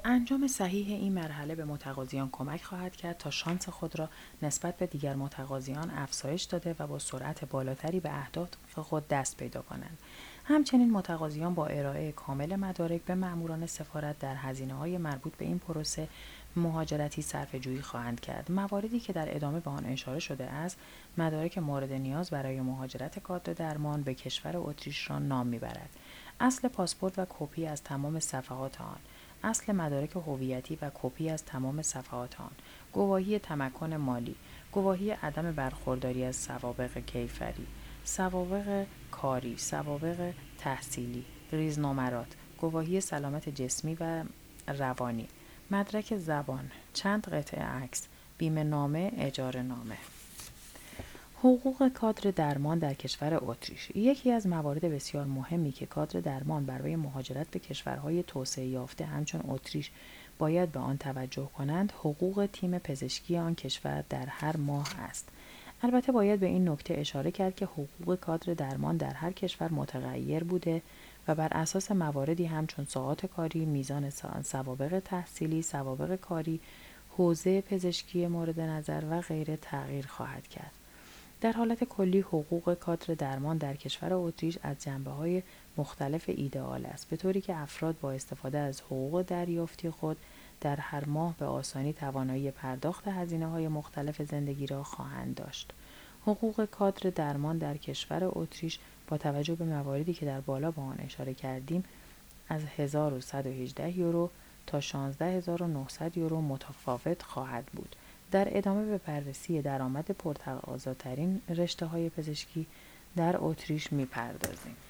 انجام صحیح این مرحله به متقاضیان کمک خواهد کرد تا شانس خود را نسبت به دیگر متقاضیان افزایش داده و با سرعت بالاتری به اهداف خود دست پیدا کنند. همچنین متقاضیان با ارائه کامل مدارک به ماموران سفارت در هزینه‌های مربوط به این پروسه مهاجرتی صرفه‌جویی خواهند کرد. مواردی که در ادامه به آن اشاره شده است، مدارک مورد نیاز برای مهاجرت کادر درمان به کشور اتریش را نام می‌برد. اصل پاسپورت و کپی از تمام صفحات آن، اصل مدارک هویتی و کپی از تمام صفحات آن، گواهی تمکن مالی، گواهی عدم برخورداری از سوابق کیفری، سوابق کاری، سوابق تحصیلی، ریزنمرات، گواهی سلامت جسمی و روانی، مدرک زبان، چند قطعه عکس، بیمه نامه، اجاره نامه. حقوق کادر درمان در کشور اتریش. یکی از موارد بسیار مهمی که کادر درمان برای مهاجرت به کشورهای توسعه یافته همچون اتریش باید به آن توجه کنند، حقوق تیم پزشکی آن کشور در هر ماه است. البته باید به این نکته اشاره کرد که حقوق کادر درمان در هر کشور متغیر بوده و بر اساس مواردی همچون ساعات کاری، میزان سوابق تحصیلی، سوابق کاری، حوزه پزشکی مورد نظر و غیره تغییر خواهد کرد. در حالت کلی حقوق کادر درمان در کشور اتریش از جنبه‌های مختلف ایدئال است، به طوری که افراد با استفاده از حقوق دریافتی خود در هر ماه به آسانی توانایی پرداخت هزینه‌های مختلف زندگی را خواهند داشت. حقوق کادر درمان در کشور اتریش با توجه به مواردی که در بالا به آن اشاره کردیم از 1118 یورو تا 16900 یورو متفاوت خواهد بود. در ادامه به بررسی درآمد پرتقاضاترین رشته‌های پزشکی در اتریش می‌پردازیم.